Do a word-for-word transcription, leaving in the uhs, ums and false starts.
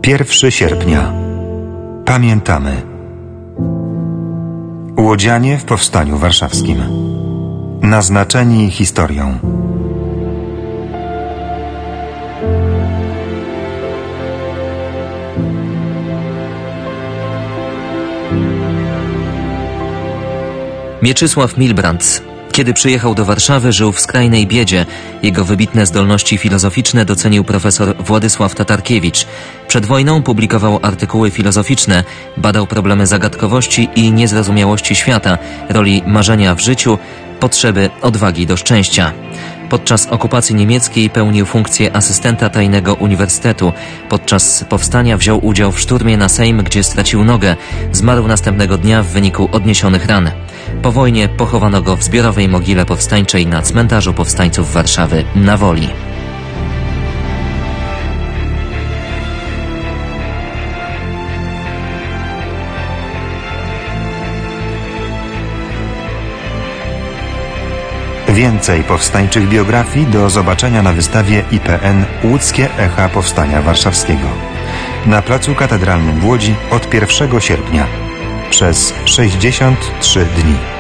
pierwszego sierpnia. Pamiętamy. Łodzianie w Powstaniu Warszawskim. Naznaczeni historią. Mieczysław Milbrandt. Kiedy przyjechał do Warszawy, żył w skrajnej biedzie. Jego wybitne zdolności filozoficzne docenił profesor Władysław Tatarkiewicz. Przed wojną publikował artykuły filozoficzne, badał problemy zagadkowości i niezrozumiałości świata, roli marzenia w życiu, potrzeby odwagi do szczęścia. Podczas okupacji niemieckiej pełnił funkcję asystenta tajnego uniwersytetu. Podczas powstania wziął udział w szturmie na Sejm, gdzie stracił nogę. Zmarł następnego dnia w wyniku odniesionych ran. Po wojnie pochowano go w zbiorowej mogile powstańczej na cmentarzu powstańców Warszawy na Woli. Więcej powstańczych biografii do zobaczenia na wystawie I P N Łódzkie Echa Powstania Warszawskiego na Placu Katedralnym w Łodzi od pierwszego sierpnia przez sześćdziesiąt trzy dni.